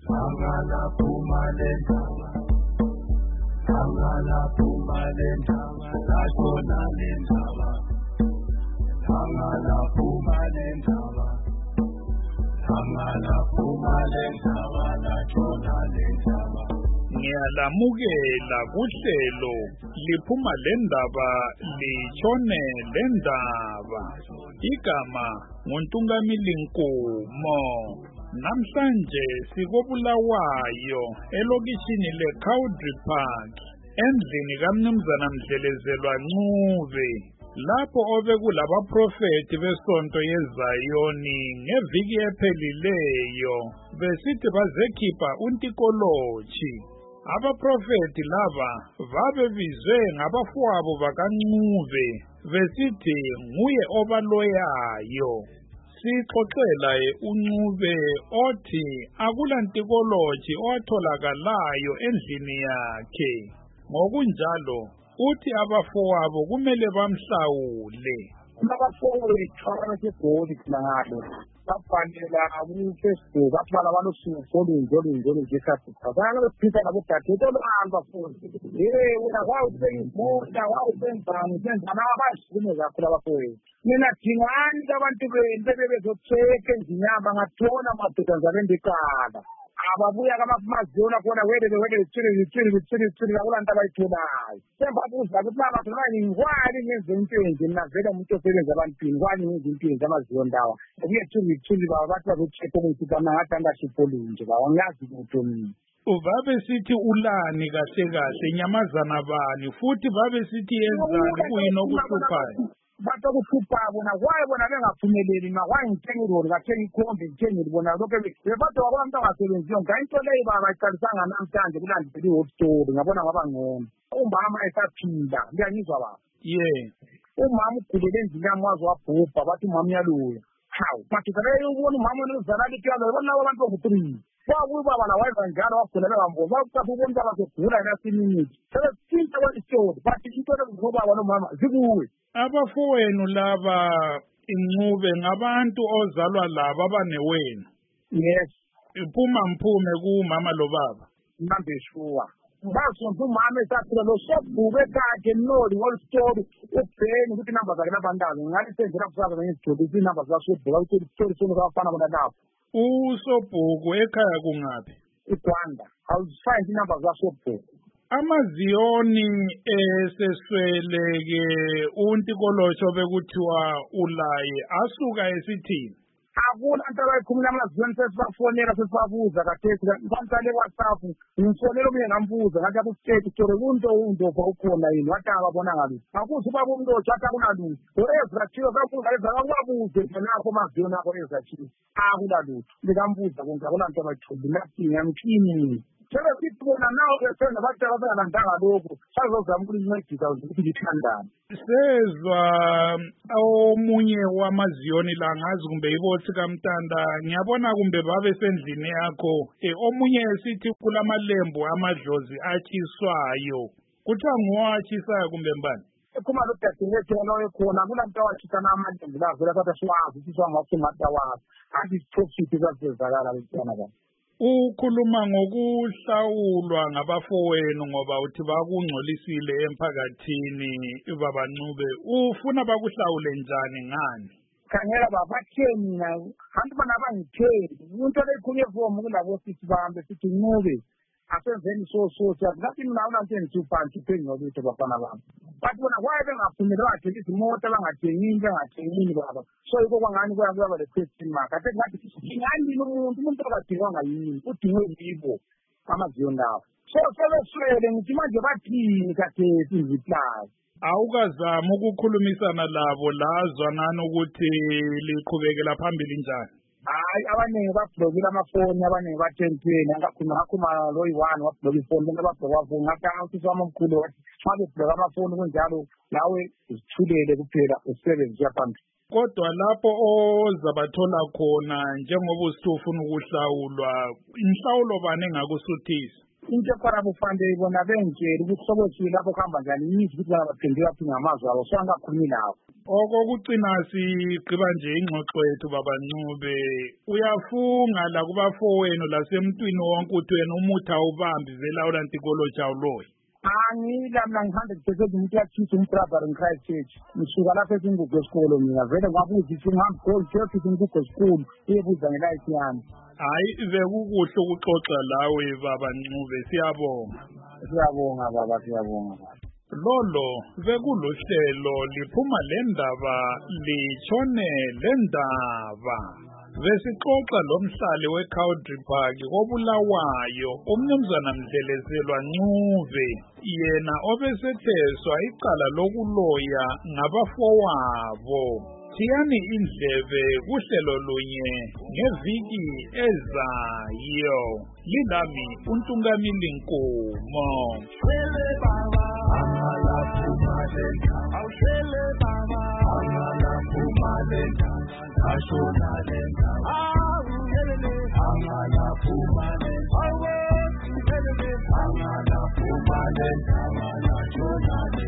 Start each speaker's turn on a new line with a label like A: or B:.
A: Angala Pumalendaba, Angala Pumalendaba, Latona Lendaba, Angala Pumalendaba, Angala Pumalendaba, Latona Lendaba.
B: Ngiyalamukela kuhlelo liphuma lendaba litshone lendaba. Igama nguNtungamili Nkomo. Namhlanje sikobulawayo elokishini leCowdry Park endlini kaMnumzana Mdlelezelwa Ncube lapho obekulabaprofeti besonto yeZayoni ngeviki ephelileyo besithi bazekhipha uNtikoloji. Abaprofeti laba babebizwe ngabafowabo bakaNcube besithi nguye obaloyayo. Sixoxela uNcube othi akulantikoloji otholakalayo endlini yakhe. Ngokunjalo uthi abafowabo kumele bamhlawule.
C: Abafowethu abasegoli ngalo bafanele ku-Facebook aphela abalosuku olunjolo ngesikhathi bayabephinda nabo dadethu abafowethu wena wawusengimota wawusengibani senzana abashime kakhulu abafowethu. Mina dingani abantu bebezocheke enzinyama ngathola madoda njalo ndicala ababuya kamaziyona khona wele akulanto abayitholayo sembabuza ukuthi abantu ngwani ngenze into navele umuntu osebenza abantwini kwani ngenze into amaziyona lawa ukuyethuli bathi bazocheke ukuthi ngathi angashipho lunje angazi lutho mina.
B: Babesithi ulani kahle kahle nyamazana bani futhi babesithi yenzani kuyini okuhluphayo.
C: Bathi okuhlupha bona kwaye bona bengaphumeleli makwaye ngithenga iroli ngathenga ikhombi ngithengile bona lokho bebathi abantu abangasebenziyo ngayinto leyo bayiqalisanga namhlanje kulandela i-hot story ngabona ngaba ngcono. Umama esaphila ngiyanyizwa baba. Umama ugulele endlini yami waze wabhubha bathi umama uyaluya. Hawu madoda leyo ubona umama onozala lithi yalo bona abantu bongu-3 kwakubaba la wayenza njalo wagulele bamboza wakuthatha ubona ukuthi abasegula inasinimithi sebethinta kwesitori bathi into lekuzobaba nomama zikuwe.
B: Abafowenu laba Ncube ngabantu ozalwa laba abanewenu.
C: Yes.
B: Iphuma mphume kumama lo baba.
C: Ngambeshuwa. Basonto umama esaphila lo sobhuke kakhe noli whole story ubheni ukuthi inamba zakhe labandazi ngathi senzela kusasa ngizijobisa inamba zasobhuka ukuthi story sona kafana bona lapho.
B: Usobhuku ekhaya kungaphi?
C: eGwanda. Awuzifind inamba zasobhuku.
B: Amaziyoni esesweleke uNtikoloji obekuthiwa ulaye asuka esithini.
C: Akuna into abayikhuluma amaziyoni sesibafonela sesibabuza kathesi bamsale WhatsApp ngifonela omunye ngambuza ngathi akustate story kunto ukhona yini wathi ababona ngabe akuze ubaba uMloji wathi akunalutho ezathiwe kabuza ezakubabuze lapho amaziyoni akho ezathiwe akunalutho likambuza konke akunanto abayithuli nathi ngiyamphini. Sebesithi bona nawo besena bathi ababengalandanga lokhu bazozama ukulincedisa ukuthi lithandane.
B: Sezwa omunye wamaziyoni la ngazi kumbe ibothi kaMtanda ngiyabona kumbe babe sendlini yakho omunye esithi kulamalembu amadlozi atshiswayo kuthiwa ngowatshisayo kumbe mbani?
C: Kuma lo dadewethu lo ekhona kulanto awatshisa namalembu lazo lapha siwazi ukuthi siwangathi ngatawazi athi profit kwasezakala lentwana bani.
B: Ukhuluma ngokuhlawulwa ngabafowenu ngoba uthi bakungcolisile emphakathini baba Ncube ufuna bakuhlawule njani ngani?
C: Khangela baba batheni na abantu bana bangitheni umuntu lekhunye fomu kulabo sisi bambe sithi Ncube asenzeni so ngathi mina awunanto engithuphansi phengolutho bafana bami bathi bona kwaye bengaphumeli wathi izimoto bangathengini baba so yiko kwangani kuyaba le question mark athe ngathi ngani umuntu akadingwanga yini udingwe yibo amaziyoni lawo so sebeswele ngithi manje bathini kathesi iziplazi.
B: Awukazama ukukhulumisana labo lazwanana ukuthi liqhubekela phambili njani?
C: Hayi abaningi bablokile amafoni abaningi bathentweni angakhuluma lo yi-1 wabloka ifoni bonke babloka ngakanga ukuthi wami omkhulu wathi xa bebloka amafoni kunjalo nawe uzithulele kuphela usebenze yaphambili.
B: Kodwa lapho ozabathola khona njengoba usithi ufuna ukuhlawulwa inhlawulo bani engakusuthisa?
C: Into ekhona kufanele bona bengitshela ukuthi sokothile lapho kuhamba njani yizi ukuthi bona baphendula phi ngamazwi abo so angakhulumi lawo.
B: Okokugcina sigqiba nje ingxoxo yethu baba Ncube, uyafunga la kubafowenu lasemntwini wonke uthi wena umuthi awubambi vela ulantikoloji awuloyi.
C: Angila mina ngi-100% umuntu uyathisa umbrother in Christ Church. Ngisuka lapho esingugo esikolo mina vele ngabuza ukuthi ngihambe gold church esingugo esikolo uyebuza ngelife yami.
B: Hayi bekukuhle ukuxoxa lawe baba Ncube, siyabonga.
C: Siyabonga baba, siyabonga.
B: Lolo bekulohlelo liphuma lendaba litshone lendaba. Besixoxa lomhlali weCountry Park kobulawayo umnumzana Mdlelezelwa Ncube, yena obesetheswa icala lokuloya ngabafowabo. Thiyani indlebe kuhlelo lunye ngeviki ezayo. Lilami uNtungamili Nkomo.
A: Shele baba, angala pumalenda. Awushele baba, angala pumalenda. Ashona lenda. Awuyelele, angala pumalenda. Awuyelele, angala pumalenda. Ashona lenda.